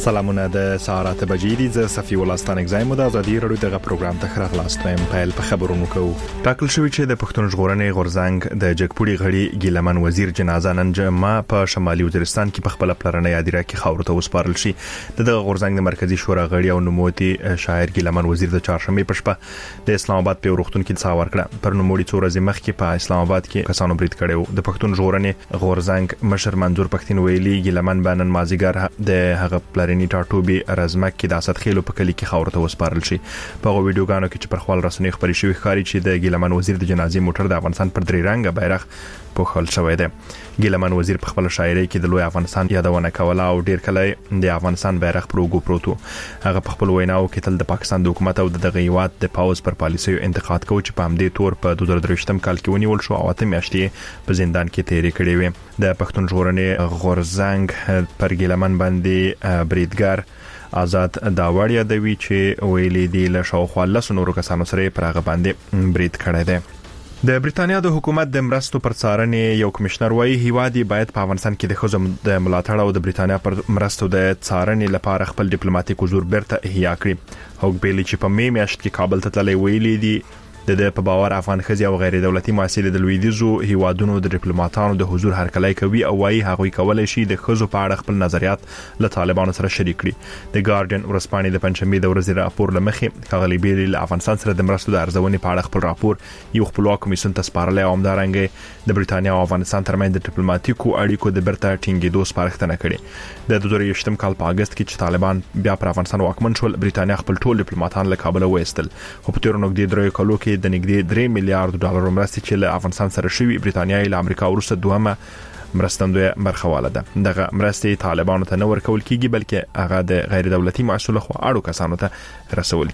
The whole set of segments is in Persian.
سلامونه د سهارات بجې دي ز صفي ولستان اگزایم د ازادي رادیو دغه پروګرام ته خراغلاست مې پایل په خبرونو کوو. ټاکل شوی چې د پښتون ژغورنې غورزنګ د جګپوړي غړي ګیلمن وزیر جنازه نن جمعه په شمالي وزیرستان کې په خپل پلرنۍ یادیره کې خاور ته وسپارل شي. د غورزنګ د مرکزی شورا غړي او نوموتي شاعر ګیلمن وزیر د چهارشنبه په شپه د اسلام آباد په وروختون کې څا ورکړه. پر نوموړي څو ورځې مخکې په اسلام آباد کې کسانو برید کړو. د پښتون ژغورنې غورزنګ مشر منظور پښتين ویلي ګیلمن بنن مازیګر د هغه پلرنۍ ټاټوبي رزمک کې د اسد خېلو په کلی کې خاور ته وسپارل شي. په ویډیوګانو کې چې پر خپل رسنۍ خبري شوی ښکاري چې د ګیلمن وزیر د جنازې موټر د افغانستان پر درې رنګه بیرغ پوښل شوی دی. ګیلمن وزیر په خپل شاعرۍ کې د لوی افغانستان یادونه کوله او ډیر کله د افغانستان بیرغ پر وګو پروتو. هغه په خپل ویناو کې تل د پاکستان د حکومت او د هیواد د پاوز پر پالیسیو انتقاد کوي چې په همدې تور په 2023 کال کې ونیول شو او 8 میاشتې په زندان کې تیرې کړې وې. د پښتون ژغورنې غورزنګ پر ګیلمن باندې بریدګر آزاد داوړیا دوی چې ویلي دی له شاوخوا 10 نورو کسانو سره پر هغه باندې برید کړی دی. د بریټانیا د حکومت د مرستو پر څارنې یو کمشنر وایي هیوادي باید په افغانستان کې د خزم د ملاتړ او د بریټانیا پر مرستو د څارنې لپاره خپل ډیپلوماټیک حضور بیرته احیا کړي. هوګ بیلی چې په می میاشت کې کابل ته تللی ویلي دی د په باور افغان خزي او غیر دولتي مؤسسې د لویدیزو هیوادونو د ډیپلوماټانو د حضور هرکلی کوي او وايي هغه کولای شي د خزو په اړه خپل نظریات له طالبانو سره شریک کړي. د ګارډین ورسپانې د پنځمې د ورځې راپور لمخې خغلی بیلی له افغانستان سره د مرستو د ارزونې په اړه خپل راپور یو خپلواک کمیسیون ته سپارلی او همدارنګه د بریټانیا او افغانستان ترمنځ د ډیپلوماټیکو اړیکو د برته ټینګېدو سپارښتنه کړې. د 2023 کال په اگست کې چې طالبان بیا پر افغانستان واکمن شول بریټانیا خپل ټول ډیپلوماټان له کابل وایستل. خو په تیر نوګدي درې کالو کې د نګدي 3 میلیارډ ډالر مرستې چې له افغانستان سره شوی بریټانیا له امریکا وروسته دومره مرستندوی برخواله ده. دغه مرستې طالبانو ته نه ورکول کیږي بلکې هغه د غیر دولتي مؤسسو خو اړو کسانو ته رسول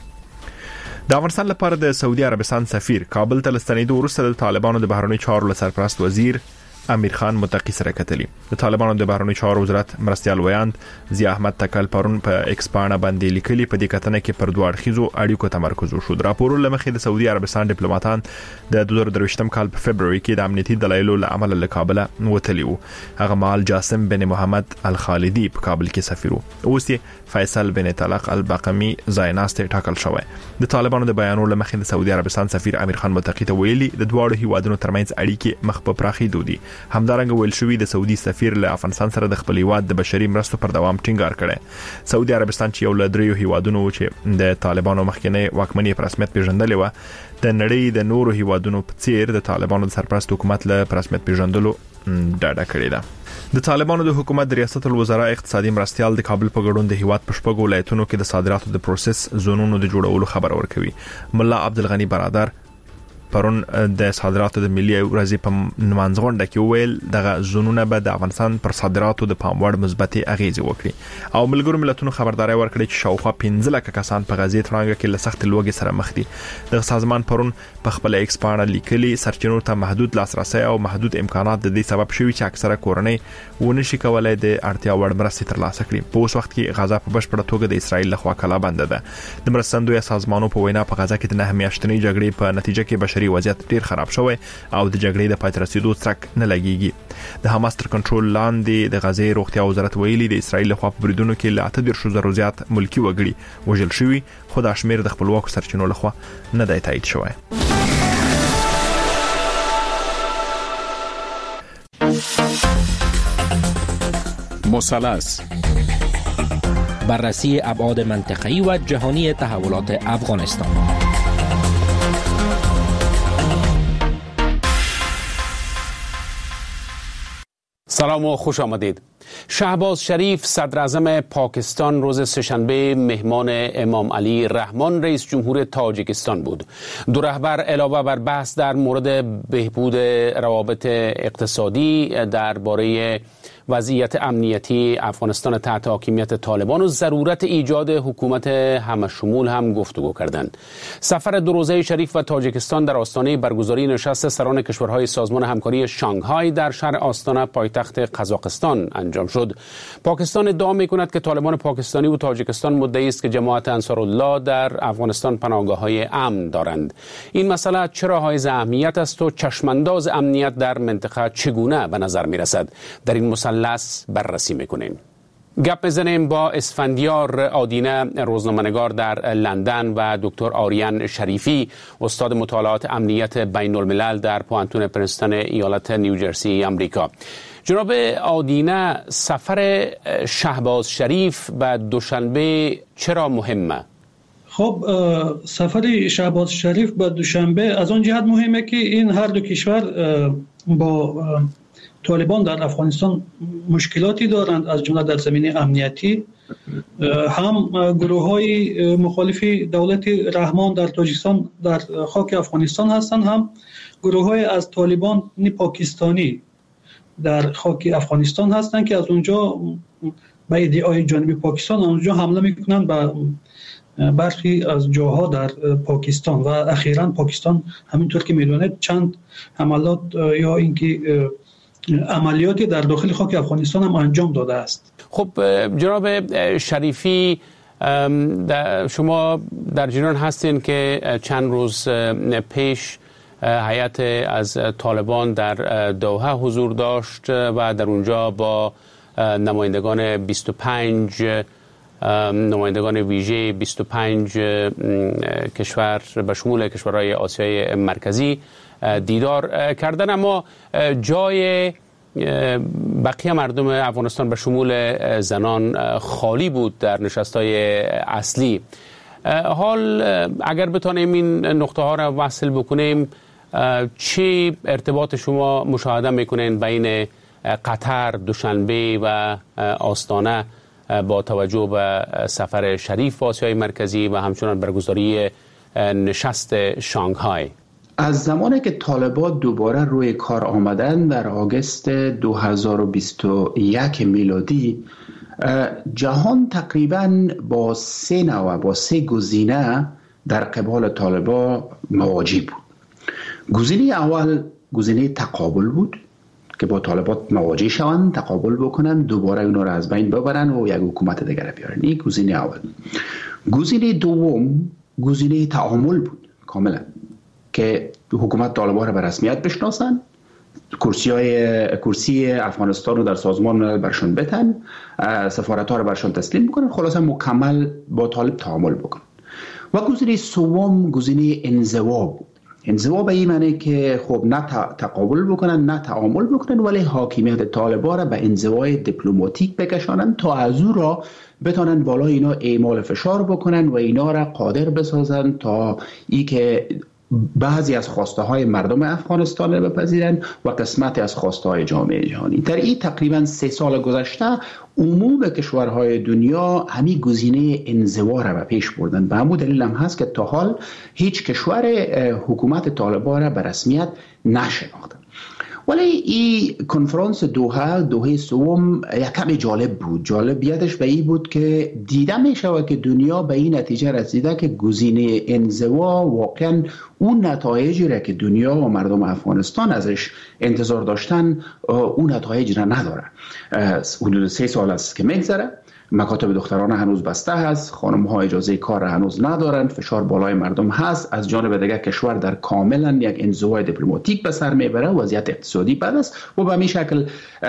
کیږي. د افغانستان لپاره د سعودي عربستان سفیر کابل ته لستنیدو وروسته د طالبانو د بهرنی چارو سرپرست وزیر امیر خان متقی سره کتلی. د طالبانو د بهرنی چارو وزارت مرستيال ویاند ضیا احمد تکل پرون په ایکسپانا باندې لیکلي په دې کتنه کې پر دوه اړخیزو اړیکو تمرکز وشو. راپور لمخې د سعودي عربستان ډیپلوماټان د 2023 کال په فبرवरी کې د امنیتي دلایلو له امله له کابل وتلی وو. هغه مال جاسم بن محمد الخالدی په کابل کې سفیر وو. اوس یې فیصل بن طلق البقمی زایناست ټاکل شوی. د طالبانو د بیانولو لمخې د سعودي عربستان سفیر امیر خان متقی ته ویلي د دواړو هیوادونو ترمنځ اړیکې مخ په پراخېدو دي. همدارنګه ویل شوی د سعودي سفیر له افغانستان سره د خپل هیواد د بشري مرستو پر دوام ټینګار کړي. سعودي عربستان چې یو له دریو هیوادونو چې د طالبانو مخکنی واکمنۍ پر رسمیت پیژندلې و د نړۍ د نورو هیوادونو په څیر د طالبانو د سرپرست حکومت له رسمیت پیژندلو ډاډه کړی ده. د طالبانو د حکومت د ریاست الوزرا اقتصادي مرستيال د کابل په ګډون د هیواد په شپږو ولایتونو کې د صادراتو د پروسس زونونو د جوړولو خبر ورکوي. مولا عبدالغنی برادر پرون د صادراتو د ملي ورځې په منځغونډه کې ویل دغه زونونه به د افغانستان پر صادراتو د پاموړ مثبت اغیزه وکړي او ملګرو ملتونو خبرداري ورکړي چې شاوخوا 15 لک کسان په غزې ترانګه کې له سخت لوګي سره مخ دي. د سازمان پرون په خپل ایکسپانا لیکلي سرچینو ته محدود لاسرسي او محدود امکانات د دې سبب شوي چې اکثره کورنۍ ونشي کولای د اړتیا وړ مرستې ترلاسه کړي. په اوس وخت کې غزا په بشپړه توګه د اسرایل لخوا کلا بنده ده. د مرستندوی سازمانونو په وینا په غزا کې د 9 میاشتنۍ جګړې په نتیجه کې بشري وضعیت ډیر خراب شوی او د جګړې د پاتې رسیدو څرک نه لګیږي. د حماس تر کنټرول لاندې د غزې روغتیا وزارت ویلي د اسرایل لخوا په بریدونو کې له 8,000 زیات ملکی وګړي وژل شوي خو د شمیر د خپلواکو سرچینو لخوا نه دی تایید شوی. مثلث بررسی ابعاد منطقه‌ای و جهانی تحولات افغانستان. سلام و خوش آمدید. شهباز شریف صدر اعظم پاکستان روز سه‌شنبه مهمان امام علی رحمان رئیس جمهور تاجیکستان بود. دو رهبر علاوه بر بحث در مورد بهبود روابط اقتصادی درباره وضعیت امنیتی افغانستان تحت حاکمیت طالبان و ضرورت ایجاد حکومت همشمول هم گفتگو کردند. سفر دو روزه شریف و تاجیکستان در آستانه برگزاری نشست سران کشورهای سازمان همکاری شانگهای در شهر آستانه پایتخت قزاقستان انجام شد. پاکستان ادعا می‌کند که طالبان پاکستانی و تاجیکستان مدعی است که جماعت انصارالله در افغانستان پناهگاه‌های امن دارند. این مسئله چرا حائز اهمیت است و چشمانداز امنیت در منطقه چگونه به نظر می‌رسد؟ در این مثلث بررسی می‌کنیم. گپ بزنیم با اسفندیار آدینه، روزنامه‌نگار در لندن، و دکتر آریان شریفی، استاد مطالعات امنیت بین الملل در پوانتون پرنستون ایالت نیوجرسی آمریکا. جناب آدینه، سفر شهباز شریف به دوشنبه چرا مهمه؟ خب سفر شهباز شریف به دوشنبه از آن جهت مهمه که این هر دو کشور با طالبان در افغانستان مشکلاتی دارند، از جمله در زمینه امنیتی. هم گروه‌های مخالف دولت رحمان در تاجیکستان در خاک افغانستان هستند، هم گروه‌های از طالبان پاکستانی در خاک افغانستان هستند که از اونجا به ادعای جانب پاکستان اونجا حمله میکنند به برخی از جاها در پاکستان و اخیراً پاکستان همینطور که میدونید چند حملات یا اینکه عملیاتی در داخل خاک افغانستان هم انجام داده است. خب جناب شریفی، شما در جریان هستین که چند روز پیش هیئت از طالبان در دوحه حضور داشت و در اونجا با نمایندگان 25 نمایندگان ویژه 25 کشور به شمول کشورهای آسیای مرکزی دیدار کردن، اما جای بقیه مردم افغانستان به شمول زنان خالی بود در نشست‌های اصلی. حال اگر بتانیم این نقطه ها را وصل بکنیم، چه ارتباط شما مشاهده میکنین بین قطر، دوشنبه و آستانه با توجه به سفر شریف به آسیای مرکزی و همچنان برگزاری نشست شانگهای؟ از زمانی که طالبان دوباره روی کار آمدن در آگوست 2021 میلادی، جهان تقریبا با سه گزینه در قبال طالبان مواجه بود. گزینه اول گزینه تقابل بود که با طالبان مواجه شوند، تقابل بکنن، دوباره اونا را از بین ببرن و یک حکومت دیگر بیارن. این گزینه اول. گزینه دوم گزینه تعامل بود کاملا، که حکومت طالبان را به رسمیت بشناسن، کرسی افغانستان رو در سازمان ملل برشون بتن، سفارت ها رو برشون تسلیم بکنن، خلاصا مکمل با طالب تعامل بکنن. و گزینه سوم گزینه انزوا بود. انزوا به این معنی که خب نه تقابل بکنن نه تعامل بکنن، ولی حاکمیت طالبان را به انزوای دیپلماتیک بکشانن تا از او را بتونن بالا اینا اعمال فشار بکنن و اینا را قادر بسازن تا ای که بعضی از خواسته های مردم افغانستان را بپذیرن و قسمتی از خواسته های جامعه جهانی. در این تقریبا 3 سال گذشته عموم کشورهای دنیا همین گزینه انزوا را به پیش بردن. به همون دلیل هم هست که تا حال هیچ کشور حکومت طالبان را به رسمیت نشناخته. ولی این کنفرانس دوحه سوم یک کمی جالب بود. جالبیتش به این بود که دیده می شود که دنیا به این نتیجه رسیده که گزینه انزوا واقعا اون نتایجی را که دنیا و مردم افغانستان ازش انتظار داشتن اون نتایج را نداره. حدود 3 سال است که میگذره، مکاتب دخترانه هنوز بسته هست، خانم ها اجازه کار هنوز ندارند، فشار بالای مردم هست، از جانب دیگر کشور در کاملا یک انزوای دیپلماتیک به سر میبره، وضعیت اقتصادی بد است و به همین شکل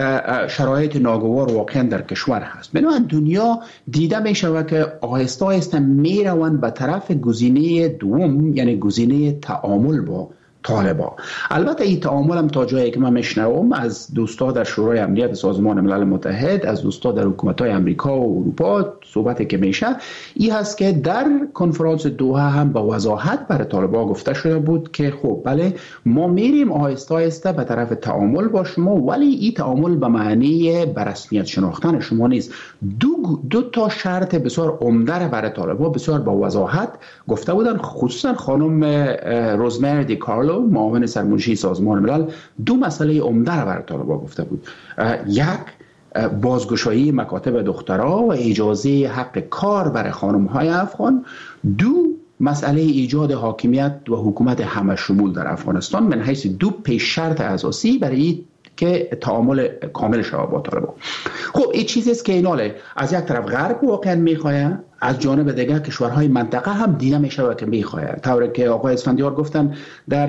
شرایط ناگوار واقعا در کشور هست. بنابراین دنیا دیده می شود که آهسته آهسته میروند به طرف گزینه دوم، یعنی گزینه تعامل با طالبان. البته این تعامل هم تا جایی که من میشنوم از دوستا در شورای امنیت سازمان ملل متحد، از دوستا در حکومت‌های امریکا و اروپا صحبتی که میشه این هست که در کنفرانس دوحه هم با وضاحت برای طالبان گفته شده بود که خب بله ما میریم آهسته آهسته به طرف تعامل با شما، ولی این تعامل به معنی به رسمیت شناختن شما نیست. دو تا شرط بسیار عمده برای طالبان بسیار با وضاحت گفته بودن، خصوصا خانم روزمری دی کارلو معاون سرمنشی سازمان ملل 2 مسئله عمده را برای طالبان گفته بود. یک، بازگشایی مکاتب دخترها و اجازه حق کار برای خانم‌های افغان. 2، مسئله ایجاد حاکمیت و حکومت همه شمول در افغانستان من حیث 2 پیش شرط اساسی برای که تعامل کامل شود با طالبان. خب این چیزی است که ایناله از یک طرف غرب واقعا میخواه، از جانب دیگر کشورهای منطقه هم دیده می شود که میخواهد. طوری که آقای اسفندیار گفتن در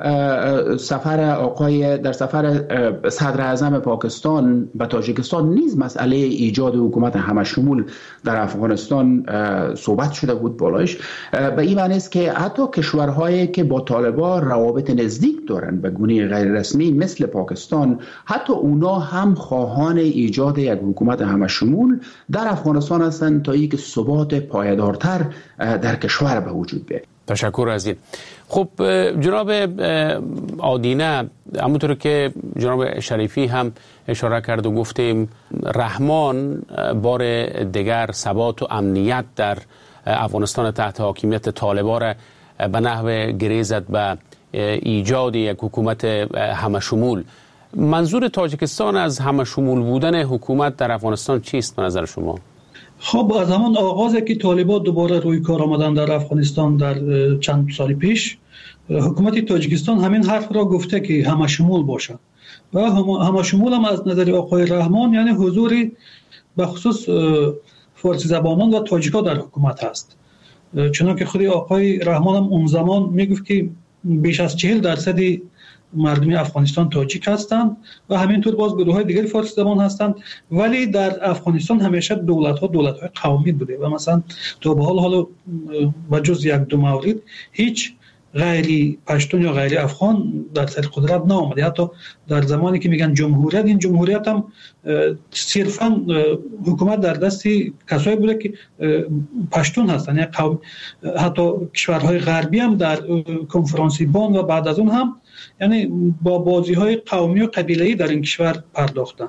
سفر صدر اعظم پاکستان به تاجیکستان نیز مسئله ایجاد حکومت همشمول در افغانستان صحبت شده بود بالایش. به این معنی است که حتی کشورهایی که با طالبان روابط نزدیک دارند به گونه غیر رسمی مثل پاکستان، حتی اونا هم خواهان ایجاد یک حکومت همشمول در افغانستان هستند تا اینکه ثبات پایدارتر در کشور به وجود بیاید. تشکر از این. خب جناب آدینه، همونطور که جناب شریفی هم اشاره کرد و گفتیم، رحمان بار دیگر ثبات و امنیت در افغانستان تحت حاکمیت طالبان را به نحو گریزد به ایجاد یک حکومت همشمول. منظور تاجیکستان از همشمول بودن حکومت در افغانستان چیست به نظر شما؟ خب از همان آغازی که طالبان دوباره روی کار آمدن در افغانستان در چند سال پیش، حکومت تاجیکستان همین حرف را گفته که همشمول باشد و همشمول هم از نظر آقای رحمان یعنی حضوری به خصوص فارسی زبانان و تاجیکا در حکومت هست. چنانکه خود آقای رحمان هم اون زمان میگفت که بیش از 40% مردم افغانستان تاجیک هستند و همینطور باز گروه‌های دیگر فارسی زبان هستند، ولی در افغانستان همیشه دولت‌های قومی بوده و مثلا تا به حال با جز یک دو مورد هیچ غیری پشتون یا غیری افغان در سر قدرت نآمده. حتی در زمانی که میگن جمهوریت، این جمهوریت هم صرفا حکومت در دست کسایی بوده که پشتون هستن، یعنی حتی کشورهای غربی هم در کنفرانسی بان و بعد از اون هم یعنی با بازی‌های قومی و قبیله‌ای در این کشور پرداختن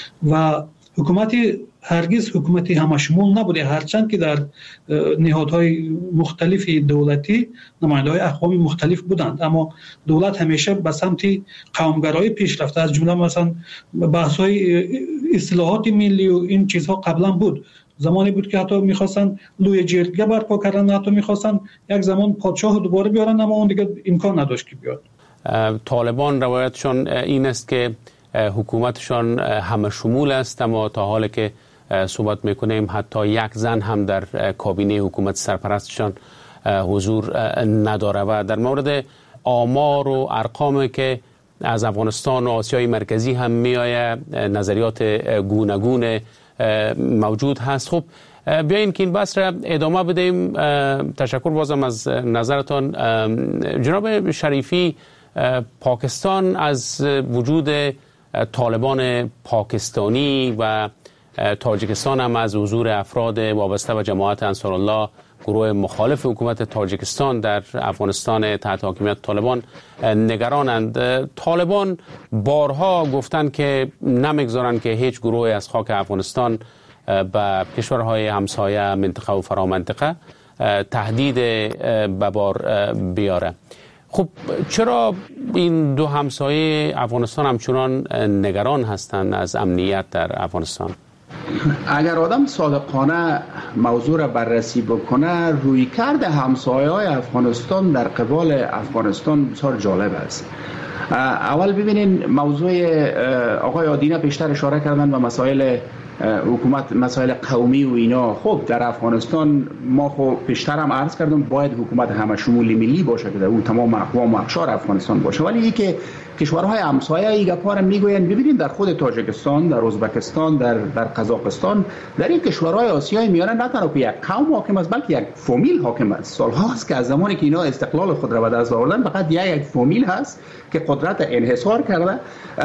و حکومتی هرگز حکومتی همشمول نبوده، هرچند که در نهادهای مختلف دولتی نماینده‌های اقوام مختلف بودند، اما دولت همیشه به سمت قومگرایی پیش رفته. از جمله مثلا بحث‌های اصلاحات ملی و این چیزها قبلا بود. زمانی بود که حتی می‌خواستن لوی جرگه برپا کردن، حتی می‌خواستن یک زمان پادشاه دوباره بیارن، اما اون دیگه امکان نداشت که بیاد. طالبان روایتشان این است که حکومتشان همه شمول است، اما تا حالی که صحبت میکنیم حتی یک زن هم در کابینه حکومت سرپرستشان حضور نداره و در مورد آمار و ارقامی که از افغانستان و آسیای مرکزی هم میآید نظریات گوناگون موجود هست. خب بیاییم که این بحث را ادامه بدیم. تشکر بازم از نظرتان. جناب شریفی، پاکستان از وجود طالبان پاکستانی و تاجیکستان هم از حضور افراد وابسته به جماعت انصارالله، گروه مخالف حکومت تاجیکستان در افغانستان تحت حاکمیت طالبان، نگرانند. طالبان بارها گفتند که نمیگذارند که هیچ گروه از خاک افغانستان به کشورهای همسایه منطقه و فرامنطقه تهدید به بار بیاره. خب چرا این دو همسایه افغانستان همچنان نگران هستند از امنیت در افغانستان؟ اگر آدم صادقانه موضوع را بررسی بکنه، رویکرد همسایه‌های افغانستان در قبال افغانستان بسیار جالب است. اول ببینین موضوع آقای آدینه پیشتر اشاره کردن به مسائل حکومت، مسائل قومی و اینا. خب در افغانستان ما خب پیشتر هم عرض کردم باید حکومت همشمولی ملی باشه که در اون تمام اقوام و اقشار افغانستان باشه، ولی این که کشورهای همسایه ای گپا رو میگوین، ببینید در خود تاجیکستان، در ازبکستان، در قزاقستان، در این کشورهای آسیای میانه نه تنها یک قوم حاکم است بلکه یک فامیل حاکم است. سالهاست که از زمانی که اینا استقلال خود را به دست آوردن فقط یک فامیل هست که قدرت انحصار کرده.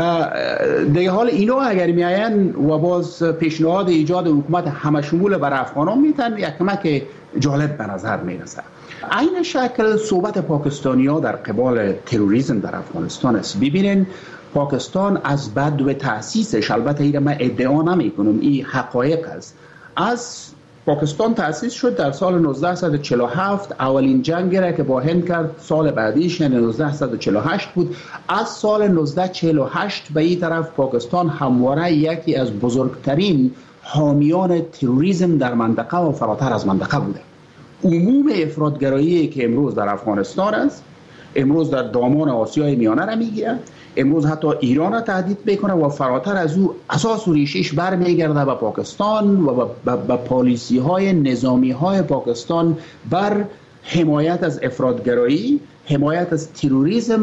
در حال اینا اگر میاین و باز پیشنهاد ایجاد حکومت همشمول بر افغانان میتن، یک کمک جالب به نظر میرسه. این شکل صحبت پاکستانی‌ها در قبال تروریسم در افغانستان است. ببینین پاکستان از بدو تأسیسش، البته این من ادعا نمی‌کنم، این حقایق است، از پاکستان تأسیس شد در سال 1947. اولین جنگی را که با هند کرد سال بعدیش یعنی 1948 بود. از سال 1948 به این طرف پاکستان همواره یکی از بزرگترین حامیان تروریسم در منطقه و فراتر از منطقه بوده. عموم افراطگرایی که امروز در افغانستان است امروز در دامان آسیای میانه را میگیره، امروز حتی ایران را تهدید میکنه و فراتر از او اساس و ریشش برمیگرده به پاکستان و به پالیسی های نظامی های پاکستان بر حمایت از افراطگرایی، حمایت از تروریسم